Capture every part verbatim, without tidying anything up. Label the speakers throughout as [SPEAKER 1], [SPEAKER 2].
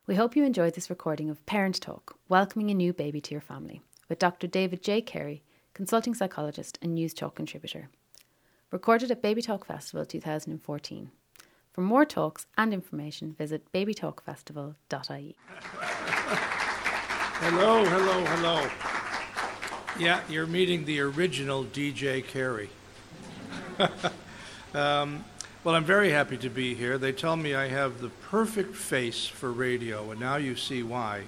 [SPEAKER 1] We hope you enjoyed this recording of Parent Talk, welcoming a new baby to your family, with Doctor David J. Carey, consulting psychologist and News Talk contributor. Recorded at Baby Talk Festival two thousand fourteen. For more talks and information, visit baby talk festival dot I E.
[SPEAKER 2] Hello, hello, hello. Yeah, you're meeting the original D J Carey. um, well, I'm very happy to be here. They tell me I have the perfect face for radio, and now you see why.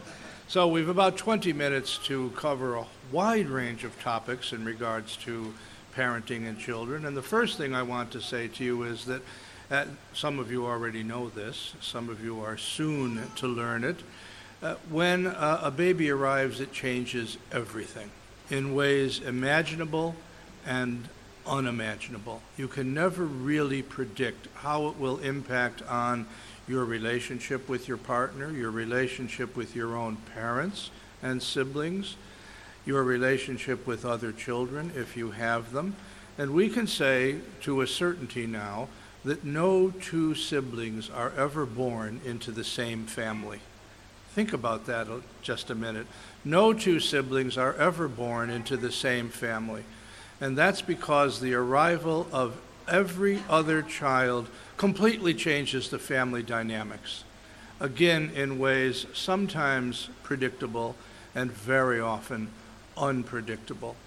[SPEAKER 2] So we've about twenty minutes to cover a wide range of topics in regards to parenting and children. And the first thing I want to say to you is that uh, some of you already know this, some of you are soon to learn it. Uh, when uh, a baby arrives, it changes everything in ways imaginable and unimaginable. You can never really predict how it will impact on your relationship with your partner, your relationship with your own parents and siblings, your relationship with other children if you have them. And we can say to a certainty now that no two siblings are ever born into the same family. Think about that just a minute. No two siblings are ever born into the same family. And that's because the arrival of every other child completely changes the family dynamics. Again, in ways sometimes predictable and very often unpredictable.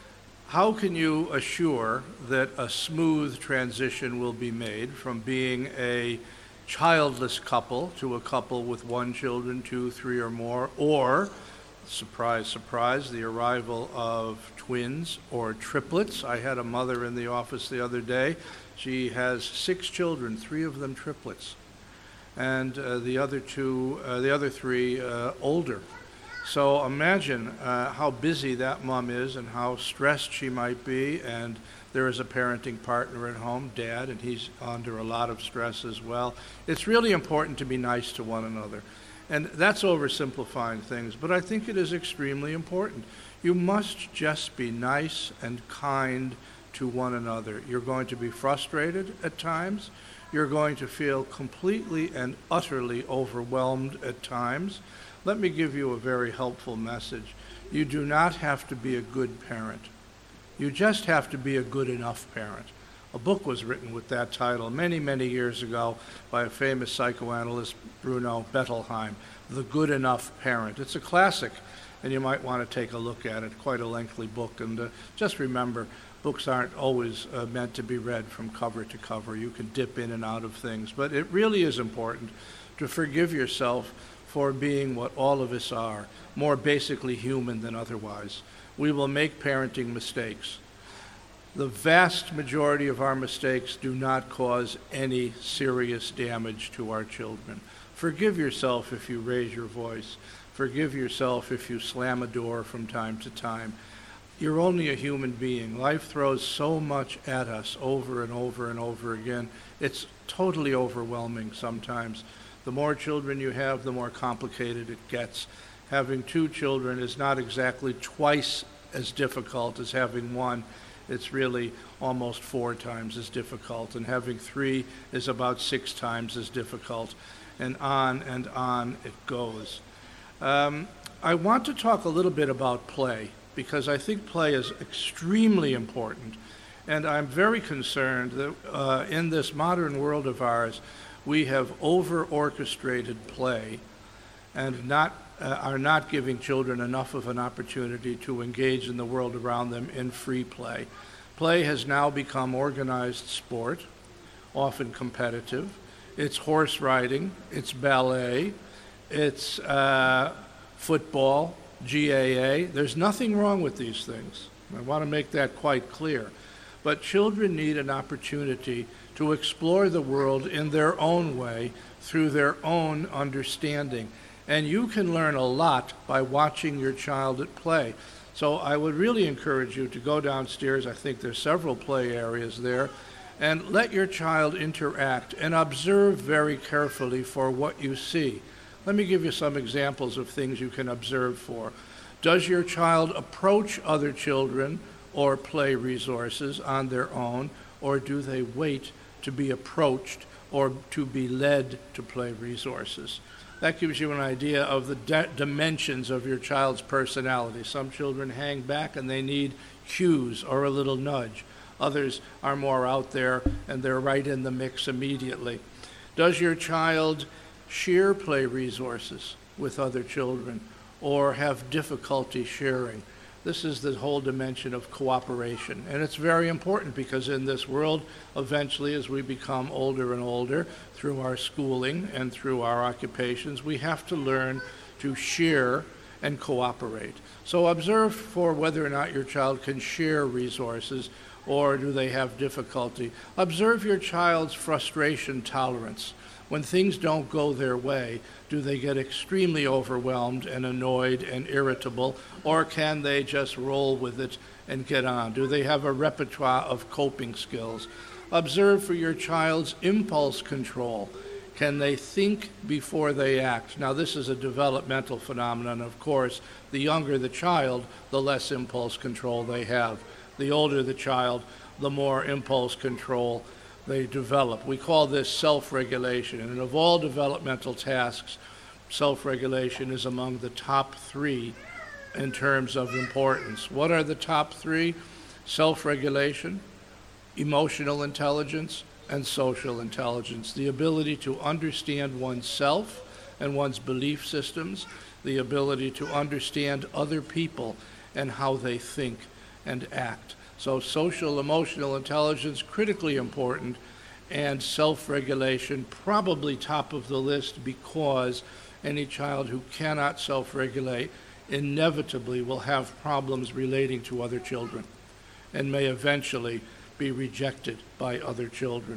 [SPEAKER 2] How can you assure that a smooth transition will be made from being a childless couple to a couple with one children, two, three, or more, or, surprise, surprise, the arrival of twins or triplets? I had a mother in the office the other day. She has six children, three of them triplets, and uh, the other two, uh, the other three uh, older. So imagine uh, how busy that mom is and how stressed she might be, and there is a parenting partner at home, dad, and he's under a lot of stress as well. It's really important to be nice to one another. And that's oversimplifying things, but I think it is extremely important. You must just be nice and kind to one another. You're going to be frustrated at times. You're going to feel completely and utterly overwhelmed at times. Let me give you a very helpful message. You do not have to be a good parent. You just have to be a good enough parent. A book was written with that title many, many years ago by a famous psychoanalyst, Bruno Bettelheim, The Good Enough Parent. It's a classic, and you might want to take a look at it. Quite a lengthy book. And uh, just remember, books aren't always uh, meant to be read from cover to cover. You can dip in and out of things. But it really is important to forgive yourself for being what all of us are, more basically human than otherwise. We will make parenting mistakes. The vast majority of our mistakes do not cause any serious damage to our children. Forgive yourself if you raise your voice. Forgive yourself if you slam a door from time to time. You're only a human being. Life throws so much at us over and over and over again. It's totally overwhelming sometimes. The more children you have, the more complicated it gets. Having two children is not exactly twice as difficult as having one. It's really almost four times as difficult, and having three is about six times as difficult, and on and on it goes. Um, I want to talk a little bit about play, because I think play is extremely important, and I'm very concerned that uh, in this modern world of ours, we have over-orchestrated play and not uh, are not giving children enough of an opportunity to engage in the world around them in free play. Play has now become organized sport, often competitive. It's horse riding, it's ballet, it's uh, football, G A A. There's nothing wrong with these things. I want to make that quite clear. But children need an opportunity to explore the world in their own way, through their own understanding. And you can learn a lot by watching your child at play. So I would really encourage you to go downstairs. I think there's several play areas there. And let your child interact and observe very carefully for what you see. Let me give you some examples of things you can observe for. Does your child approach other children or play resources on their own, or do they wait to be approached or to be led to play resources? That gives you an idea of the de- dimensions of your child's personality. Some children hang back and they need cues or a little nudge. Others are more out there and they're right in the mix immediately. Does your child share play resources with other children or have difficulty sharing? This is the whole dimension of cooperation. And it's very important because in this world, eventually as we become older and older, through our schooling and through our occupations, we have to learn to share and cooperate. So observe for whether or not your child can share resources or do they have difficulty. Observe your child's frustration tolerance. When things don't go their way, do they get extremely overwhelmed and annoyed and irritable, or can they just roll with it and get on? Do they have a repertoire of coping skills? Observe for your child's impulse control. Can they think before they act? Now, this is a developmental phenomenon, of course. The younger the child, the less impulse control they have. The older the child, the more impulse control they develop. We call this self-regulation, and of all developmental tasks, self-regulation is among the top three in terms of importance. What are the top three? Self-regulation, emotional intelligence, and social intelligence. The ability to understand oneself and one's belief systems, the ability to understand other people and how they think and act. So social emotional intelligence, critically important, and self-regulation, probably top of the list, because any child who cannot self-regulate inevitably will have problems relating to other children and may eventually be rejected by other children.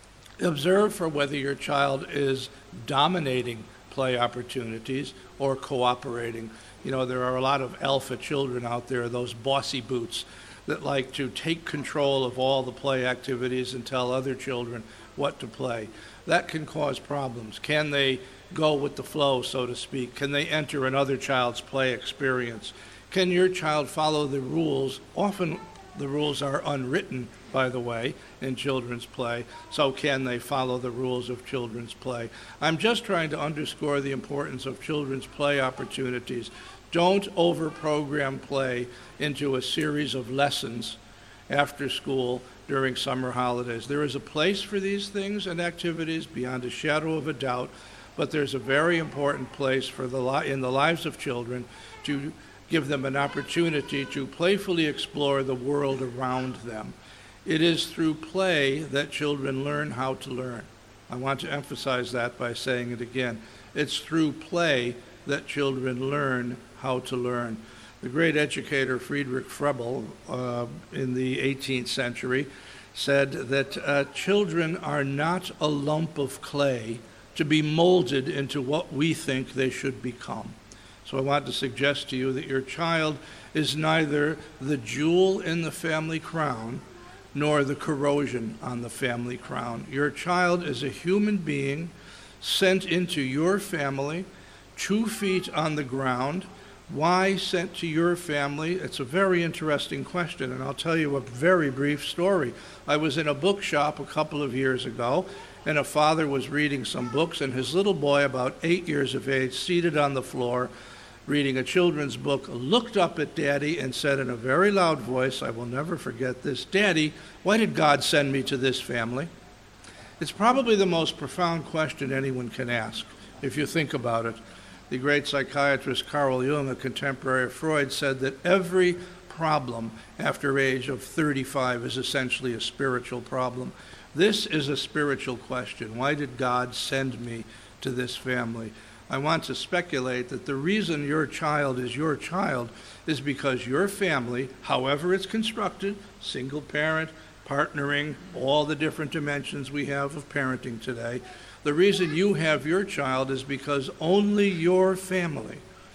[SPEAKER 2] Observe for whether your child is dominating play opportunities or cooperating. You know, there are a lot of alpha children out there, those bossy boots, that like to take control of all the play activities and tell other children what to play. That can cause problems. Can they go with the flow, so to speak? Can they enter another child's play experience? Can your child follow the rules? Often the rules are unwritten, by the way, in children's play, so can they follow the rules of children's play? I'm just trying to underscore the importance of children's play opportunities. Don't over-program play into a series of lessons after school during summer holidays. There is a place for these things and activities beyond a shadow of a doubt, but there's a very important place for the li- in the lives of children to give them an opportunity to playfully explore the world around them. It is through play that children learn how to learn. I want to emphasize that by saying it again. It's through play that children learn how to learn. The great educator Friedrich Froebel uh, in the eighteenth century said that uh, children are not a lump of clay to be molded into what we think they should become. So I want to suggest to you that your child is neither the jewel in the family crown nor the corrosion on the family crown. Your child is a human being sent into your family, two feet on the ground. Why sent to your family? It's a very interesting question, and I'll tell you a very brief story. I was in a bookshop a couple of years ago, and a father was reading some books, and his little boy, about eight years of age, seated on the floor, reading a children's book, looked up at Daddy and said in a very loud voice, I will never forget this, Daddy, why did God send me to this family? It's probably the most profound question anyone can ask, if you think about it. The great psychiatrist Carl Jung, a contemporary of Freud, said that every problem after age of thirty-five is essentially a spiritual problem. This is a spiritual question. Why did God send me to this family? I want to speculate that the reason your child is your child is because your family, however it's constructed, single parent, partnering, all the different dimensions we have of parenting today, the reason you have your child is because only your family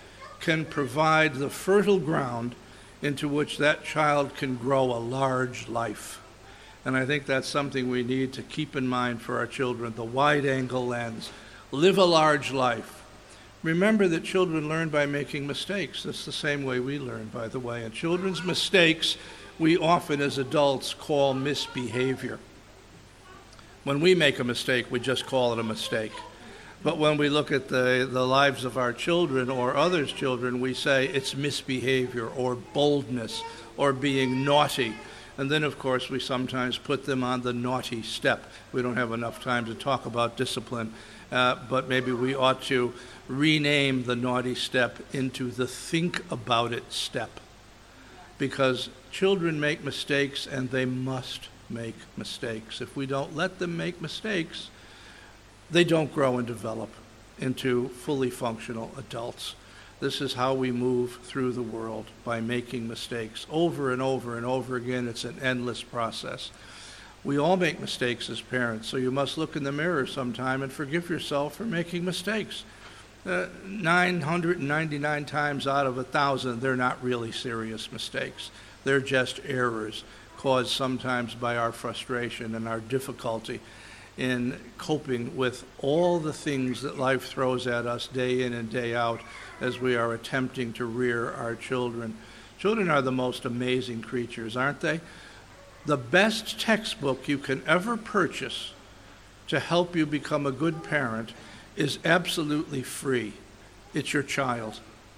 [SPEAKER 2] can provide the fertile ground into which that child can grow a large life. And I think that's something we need to keep in mind for our children, the wide-angle lens. Live a large life. Remember that children learn by making mistakes. That's the same way we learn, by the way. And children's mistakes, we often as adults call misbehavior. When we make a mistake, we just call it a mistake. But when we look at the, the lives of our children or others' children, we say it's misbehavior or boldness or being naughty. And then, of course, we sometimes put them on the naughty step. We don't have enough time to talk about discipline, uh, but maybe we ought to rename the naughty step into the think about it step. Because children make mistakes, and they must make mistakes. If we don't let them make mistakes, they don't grow and develop into fully functional adults. This is how we move through the world, by making mistakes over and over and over again. It's an endless process. We all make mistakes as parents, so you must look in the mirror sometime and forgive yourself for making mistakes. Uh, nine hundred ninety-nine times out of a thousand, they're not really serious mistakes. They're just errors caused sometimes by our frustration and our difficulty in coping with all the things that life throws at us day in and day out as we are attempting to rear our children. Children are the most amazing creatures, aren't they? The best textbook you can ever purchase to help you become a good parent is absolutely free. It's your child.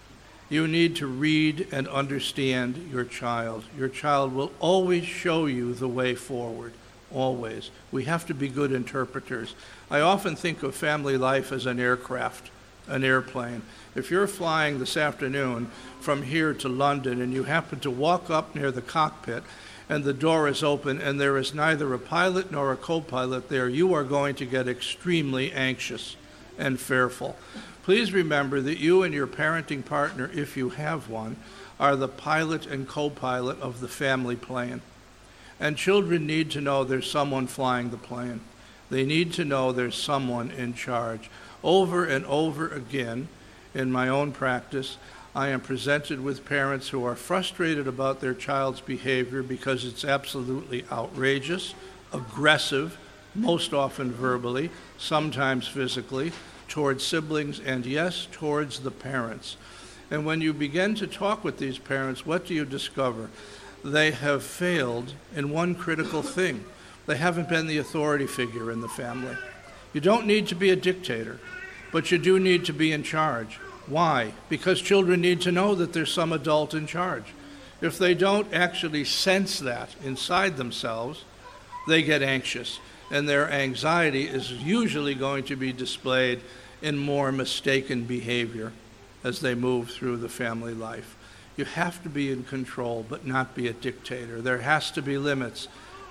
[SPEAKER 2] You need to read and understand your child. Your child will always show you the way forward. Always. We have to be good interpreters. I often think of family life as an aircraft, an airplane. If you're flying this afternoon from here to London and you happen to walk up near the cockpit and the door is open and there is neither a pilot nor a co-pilot there, you are going to get extremely anxious and fearful. Please remember that you and your parenting partner, if you have one, are the pilot and co-pilot of the family plane. And children need to know there's someone flying the plane. They need to know there's someone in charge. Over and over again, in my own practice, I am presented with parents who are frustrated about their child's behavior because it's absolutely outrageous, aggressive, most often verbally, sometimes physically, towards siblings, and yes, towards the parents. And when you begin to talk with these parents, what do you discover? They have failed in one critical thing. They haven't been the authority figure in the family. You don't need to be a dictator, but you do need to be in charge. Why? Because children need to know that there's some adult in charge. If they don't actually sense that inside themselves, they get anxious, and their anxiety is usually going to be displayed in more mistaken behavior as they move through the family life. You have to be in control, but not be a dictator. There has to be limits.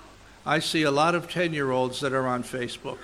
[SPEAKER 2] I see a lot of ten-year-olds that are on Facebook.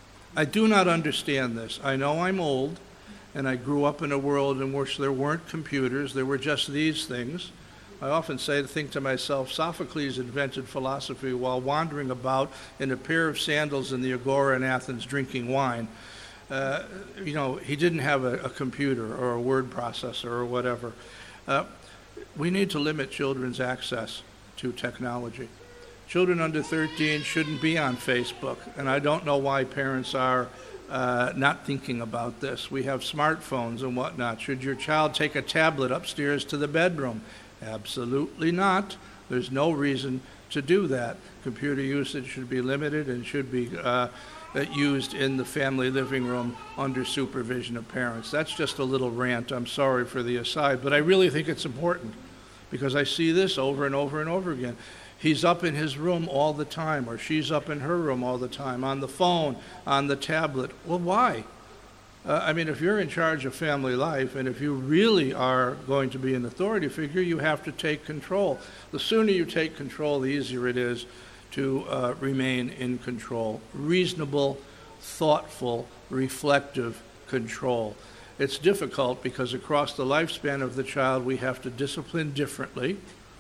[SPEAKER 2] I do not understand this. I know I'm old, and I grew up in a world in which there weren't computers. There were just these things. I often say, think to myself, Sophocles invented philosophy while wandering about in a pair of sandals in the Agora in Athens drinking wine. Uh, you know, he didn't have a, a computer or a word processor or whatever. Uh, we need to limit children's access to technology. Children under thirteen shouldn't be on Facebook, and I don't know why parents are uh, not thinking about this. We have smartphones and whatnot. Should your child take a tablet upstairs to the bedroom? Absolutely not. There's no reason to do that. Computer usage should be limited and should be uh, used in the family living room under supervision of parents. That's just a little rant. I'm sorry for the aside, but I really think it's important because I see this over and over and over again. He's up in his room all the time, or she's up in her room all the time, on the phone, on the tablet. Well, why? Uh, I mean, if you're in charge of family life, and if you really are going to be an authority figure, you have to take control. The sooner you take control, the easier it is to uh, remain in control. Reasonable, thoughtful, reflective control. It's difficult because across the lifespan of the child, we have to discipline differently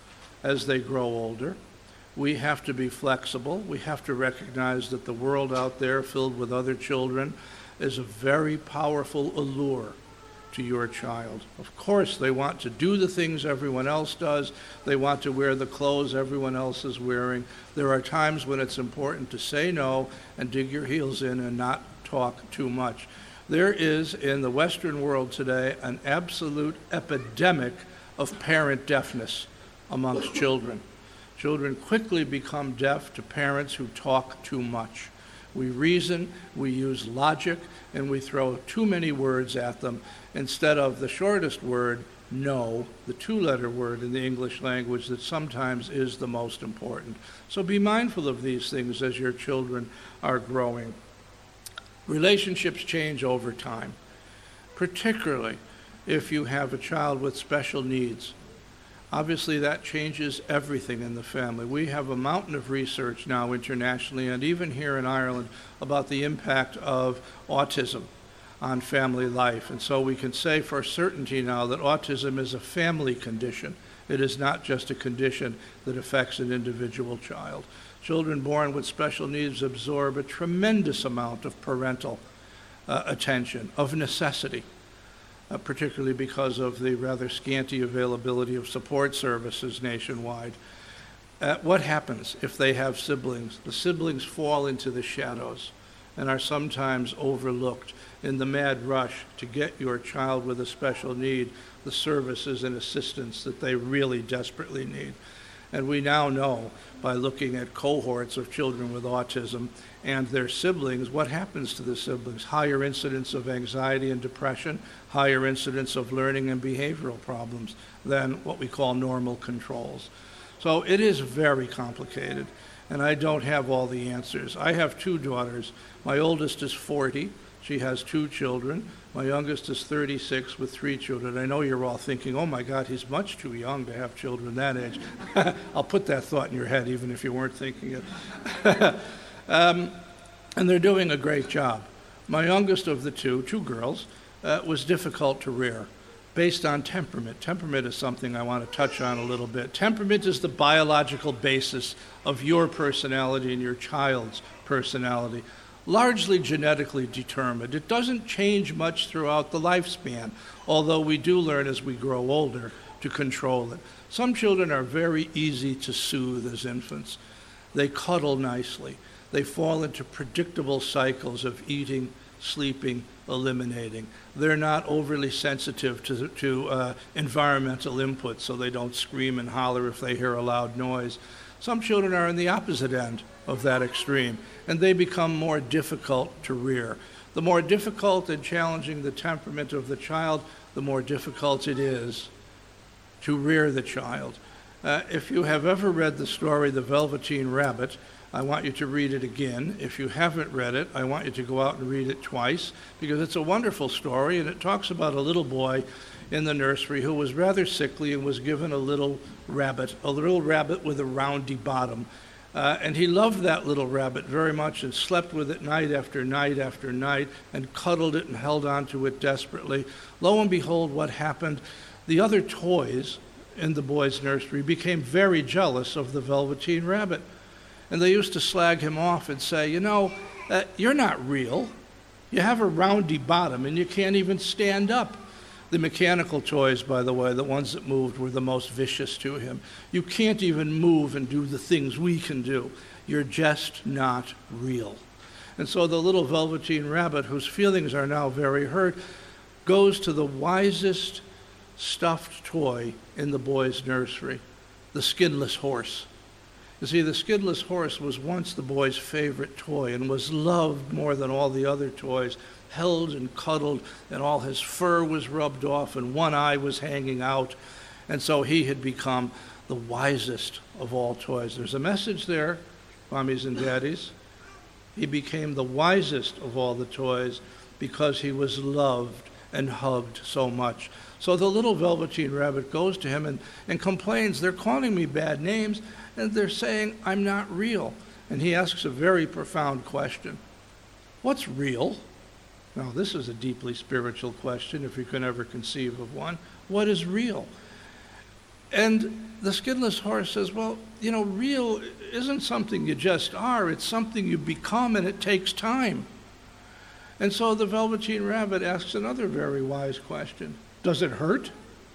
[SPEAKER 2] as they grow older. We have to be flexible. We have to recognize that the world out there filled with other children is a very powerful allure to your child. Of course, they want to do the things everyone else does. They want to wear the clothes everyone else is wearing. There are times when it's important to say no and dig your heels in and not talk too much. There is, in the Western world today, an absolute epidemic of parent deafness amongst children. Children quickly become deaf to parents who talk too much. We reason, we use logic, and we throw too many words at them instead of the shortest word, no, the two-letter word in the English language that sometimes is the most important. So be mindful of these things as your children are growing. Relationships change over time, particularly if you have a child with special needs. Obviously, that changes everything in the family. We have a mountain of research now internationally and even here in Ireland about the impact of autism on family life. And so we can say for certainty now that autism is a family condition. It is not just a condition that affects an individual child. Children born with special needs absorb a tremendous amount of parental uh, attention, of necessity. Uh, particularly because of the rather scanty availability of support services nationwide. Uh, what happens if they have siblings? The siblings fall into the shadows and are sometimes overlooked in the mad rush to get your child with a special need the services and assistance that they really desperately need. And we now know, by looking at cohorts of children with autism and their siblings, what happens to the siblings. Higher incidence of anxiety and depression, higher incidence of learning and behavioral problems than what we call normal controls. So it is very complicated, and I don't have all the answers. I have two daughters. My oldest is forty. She has two children. My youngest is thirty-six with three children. I know you're all thinking, oh my God, he's much too young to have children that age. I'll put that thought in your head even if you weren't thinking it. um, and they're doing a great job. My youngest of the two, two girls, uh, was difficult to rear based on temperament. Temperament is something I want to touch on a little bit. Temperament is the biological basis of your personality and your child's personality. Largely genetically determined. It doesn't change much throughout the lifespan, although we do learn as we grow older to control it. Some children are very easy to soothe as infants. They cuddle nicely. They fall into predictable cycles of eating, sleeping, eliminating. They're not overly sensitive to, to uh, environmental input, so they don't scream and holler if they hear a loud noise. Some children are in the opposite end of that extreme, and they become more difficult to rear. The more difficult and challenging the temperament of the child, the more difficult it is to rear the child. Uh, if you have ever read the story, The Velveteen Rabbit, I want you to read it again. If you haven't read it, I want you to go out and read it twice, because it's a wonderful story, and it talks about a little boy in the nursery who was rather sickly and was given a little rabbit, a little rabbit with a roundy bottom. Uh, and he loved that little rabbit very much and slept with it night after night after night and cuddled it and held on to it desperately. Lo and behold, what happened? The other toys in the boy's nursery became very jealous of the Velveteen Rabbit. And they used to slag him off and say, you know, uh, you're not real. You have a roundy bottom and you can't even stand up. The mechanical toys, by the way, the ones that moved, were the most vicious to him. You can't even move and do the things we can do. You're just not real. And so the little Velveteen Rabbit, whose feelings are now very hurt, goes to the wisest stuffed toy in the boy's nursery, the skinless horse. You see, the skinless horse was once the boy's favorite toy and was loved more than all the other toys, held and cuddled, and all his fur was rubbed off and one eye was hanging out. And so he had become the wisest of all toys. There's a message there, mommies and daddies. He became the wisest of all the toys because he was loved and hugged so much. So the little Velveteen Rabbit goes to him and, and complains, they're calling me bad names, and they're saying I'm not real. And he asks a very profound question. What's real? Now, this is a deeply spiritual question, if you can ever conceive of one. What is real? And the skinless horse says, well, you know, real isn't something you just are. It's something you become, and it takes time. And so the Velveteen Rabbit asks another very wise question. Does it hurt?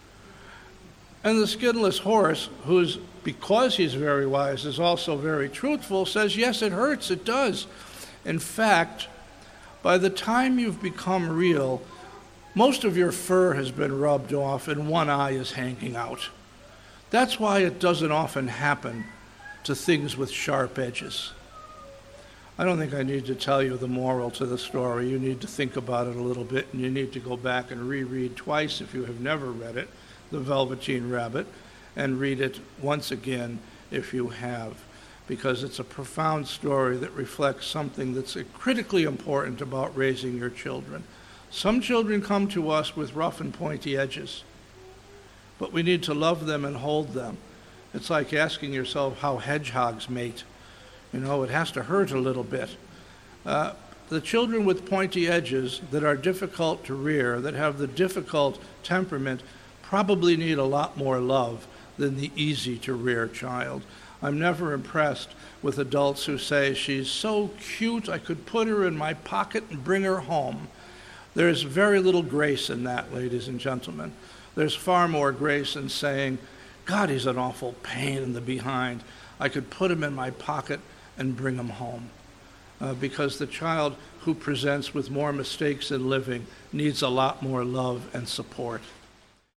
[SPEAKER 2] And the skinless horse, who's, because he's very wise, is also very truthful, says, yes, it hurts, it does. In fact, by the time you've become real, most of your fur has been rubbed off and one eye is hanging out. That's why it doesn't often happen to things with sharp edges. I don't think I need to tell you the moral to the story. You need to think about it a little bit, and you need to go back and reread twice, if you have never read it, The Velveteen Rabbit, and read it once again if you have, because it's a profound story that reflects something that's critically important about raising your children. Some children come to us with rough and pointy edges, but we need to love them and hold them. It's like asking yourself how hedgehogs mate. You know, it has to hurt a little bit. Uh, the children with pointy edges that are difficult to rear, that have the difficult temperament, probably need a lot more love than the easy-to-rear child. I'm never impressed with adults who say, she's so cute, I could put her in my pocket and bring her home. There's very little grace in that, ladies and gentlemen. There's far more grace in saying, God, he's an awful pain in the behind. I could put him in my pocket and bring him home. Uh, because the child who presents with more mistakes in living needs a lot more love and support.